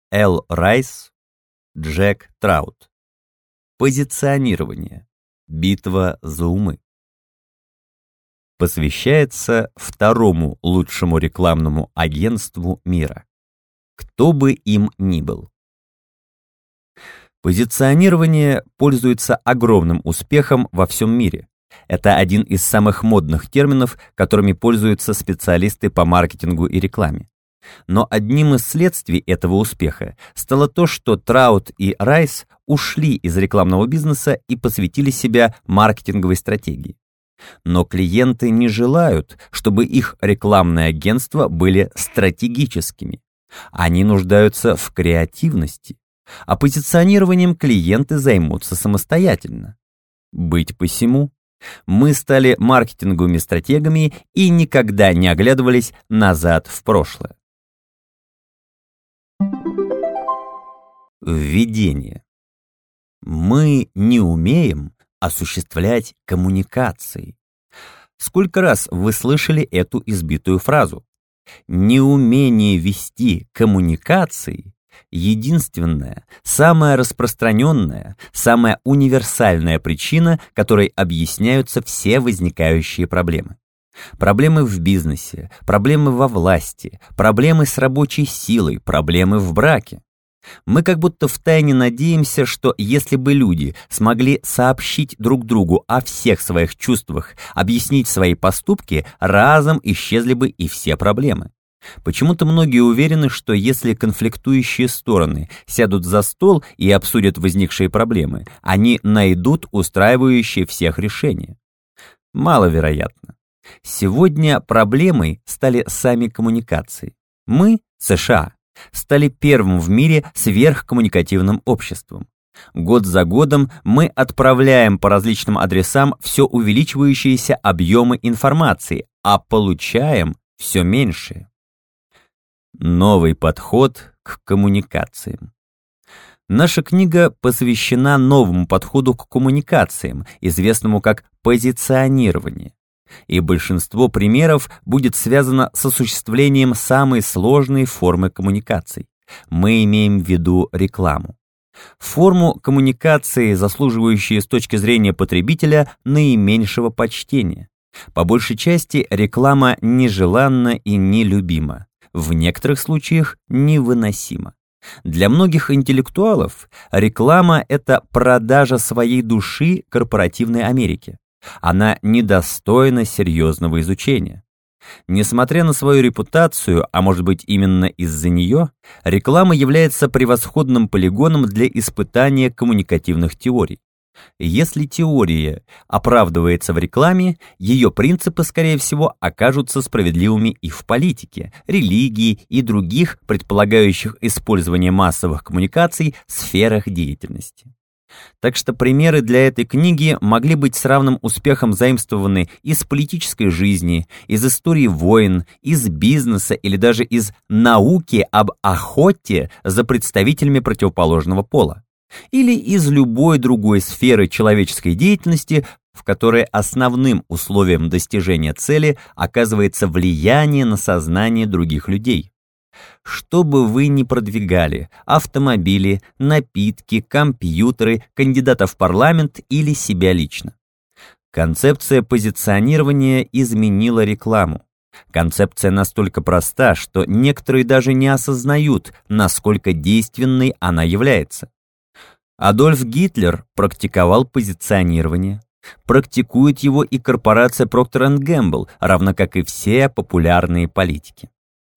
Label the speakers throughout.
Speaker 1: Эл Райс, Джек Траут. Позиционирование. Битва за умы. Посвящается второму лучшему рекламному агентству мира. Кто бы им ни был. Позиционирование пользуется огромным успехом во всем мире. Это один из самых модных терминов, которыми пользуются специалисты по маркетингу и рекламе. Но одним из следствий этого успеха стало то, что Траут и Райс ушли из рекламного бизнеса и посвятили себя маркетинговой стратегии. Но клиенты не желают, чтобы их рекламные агентства были стратегическими. Они нуждаются в креативности, а позиционированием клиенты займутся самостоятельно. Быть посему, мы стали маркетинговыми стратегами и никогда не оглядывались назад в прошлое. Введение. Мы не умеем осуществлять коммуникации. Сколько раз вы слышали эту избитую фразу? Неумение вести коммуникации — единственная, самая распространенная, самая универсальная причина, которой объясняются все возникающие проблемы. Проблемы в бизнесе, проблемы во власти, проблемы с рабочей силой, проблемы в браке. Мы как будто втайне надеемся, что если бы люди смогли сообщить друг другу о всех своих чувствах, объяснить свои поступки, разом исчезли бы и все проблемы. Почему-то многие уверены, что если конфликтующие стороны сядут за стол и обсудят возникшие проблемы, они найдут устраивающие всех решения. Маловероятно. Сегодня проблемой стали сами коммуникации. Мы, США, стали первым в мире сверхкоммуникативным обществом. Год за годом мы отправляем по различным адресам все увеличивающиеся объемы информации, а получаем все меньшее. Новый подход к коммуникациям. Наша книга посвящена новому подходу к коммуникациям, известному как позиционирование. И большинство примеров будет связано с осуществлением самой сложной формы коммуникаций. Мы имеем в виду рекламу. Форму коммуникации, заслуживающую с точки зрения потребителя наименьшего почтения. По большей части реклама нежеланна и нелюбима. В некоторых случаях невыносима. Для многих интеллектуалов реклама — это продажа своей души корпоративной Америке. Она недостойна серьезного изучения. Несмотря на свою репутацию, а может быть именно из-за нее, реклама является превосходным полигоном для испытания коммуникативных теорий. Если теория оправдывается в рекламе, ее принципы, скорее всего, окажутся справедливыми и в политике, религии и других, предполагающих использование массовых коммуникаций, сферах деятельности. Так что примеры для этой книги могли быть с равным успехом заимствованы из политической жизни, из истории войн, из бизнеса или даже из науки об охоте за представителями противоположного пола, или из любой другой сферы человеческой деятельности, в которой основным условием достижения цели оказывается влияние на сознание других людей. Что бы вы ни продвигали — автомобили, напитки, компьютеры, кандидатов в парламент или себя лично. Концепция позиционирования изменила рекламу. Концепция настолько проста, что некоторые даже не осознают, насколько действенной она является. Адольф Гитлер практиковал позиционирование. Практикует его и корпорация Procter & Gamble, равно как и все популярные политики.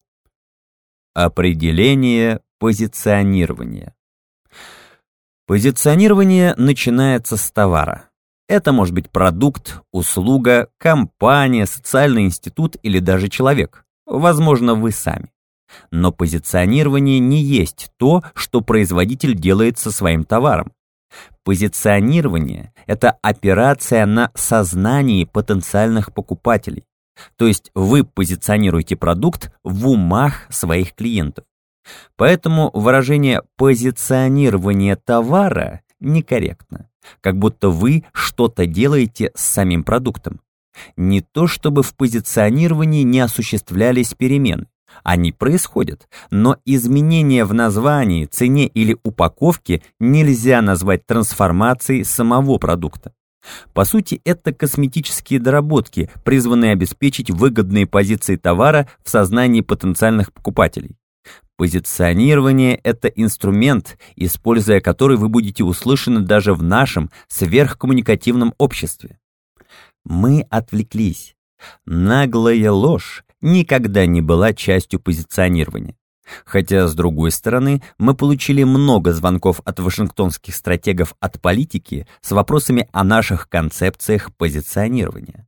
Speaker 1: Определение позиционирования. Позиционирование начинается с товара. Это может быть продукт, услуга, компания, социальный институт или даже человек. Возможно, вы сами. Но позиционирование не есть то, что производитель делает со своим товаром. Позиционирование — это операция на сознании потенциальных покупателей. То есть вы позиционируете продукт в умах своих клиентов. Поэтому выражение «позиционирование товара» некорректно, как будто вы что-то делаете с самим продуктом. Не то чтобы в позиционировании не осуществлялись перемены. Они происходят, но изменения в названии, цене или упаковке нельзя назвать трансформацией самого продукта. По сути, это косметические доработки, призванные обеспечить выгодные позиции товара в сознании потенциальных покупателей. Позиционирование – это инструмент, используя который вы будете услышаны даже в нашем сверхкоммуникативном обществе. Мы отвлеклись. Наглая ложь никогда не была частью позиционирования. Хотя, с другой стороны, мы получили много звонков от вашингтонских стратегов от политики с вопросами о наших концепциях позиционирования.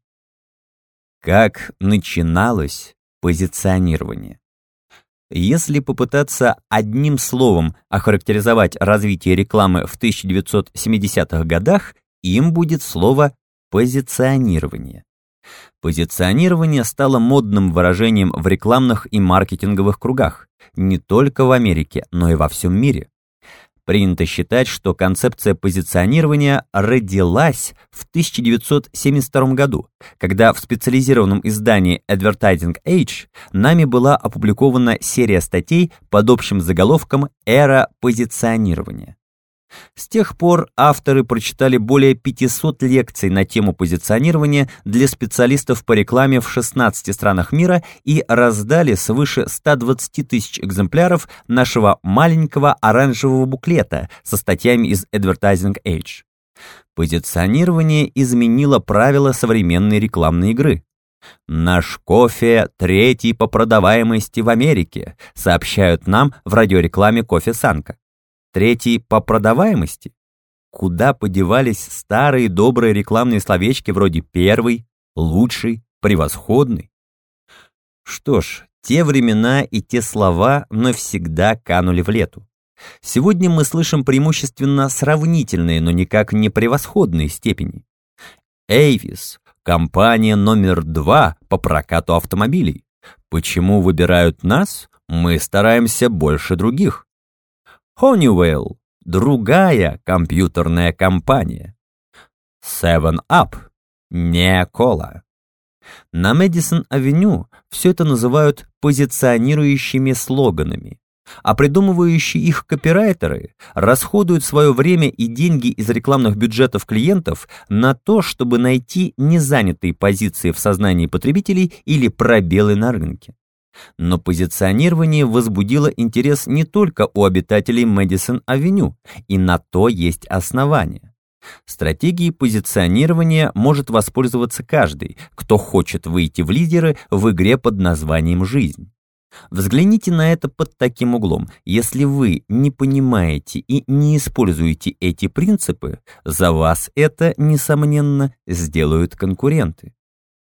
Speaker 1: Как начиналось позиционирование? Если попытаться одним словом охарактеризовать развитие рекламы в 1970-х годах, им будет слово «позиционирование». Позиционирование стало модным выражением в рекламных и маркетинговых кругах, не только в Америке, но и во всем мире. Принято считать, что концепция позиционирования родилась в 1972 году, когда в специализированном издании Advertising Age нами была опубликована серия статей под общим заголовком «Эра позиционирования». С тех пор авторы прочитали более 500 лекций на тему позиционирования для специалистов по рекламе в 16 странах мира и раздали свыше 120 тысяч экземпляров нашего маленького оранжевого буклета со статьями из Advertising Age. Позиционирование изменило правила современной рекламной игры. «Наш кофе третий по продаваемости в Америке», сообщают нам в радиорекламе кофе Санка. Третий по продаваемости? Куда подевались старые добрые рекламные словечки вроде «первый», «лучший», «превосходный»? Что ж, те времена и те слова навсегда канули в лету. Сегодня мы слышим преимущественно сравнительные, но никак не превосходные степени. Эйвис – компания номер 2 по прокату автомобилей. Почему выбирают нас? Мы стараемся больше других. Honeywell – другая компьютерная компания. 7-Up – не кола. На Мэдисон-авеню все это называют позиционирующими слоганами, а придумывающие их копирайтеры расходуют свое время и деньги из рекламных бюджетов клиентов на то, чтобы найти незанятые позиции в сознании потребителей или пробелы на рынке. Но позиционирование возбудило интерес не только у обитателей Мэдисон-авеню, и на то есть основания. Стратегией позиционирования может воспользоваться каждый, кто хочет выйти в лидеры в игре под названием «Жизнь». Взгляните на это под таким углом. Если вы не понимаете и не используете эти принципы, за вас это, несомненно, сделают конкуренты.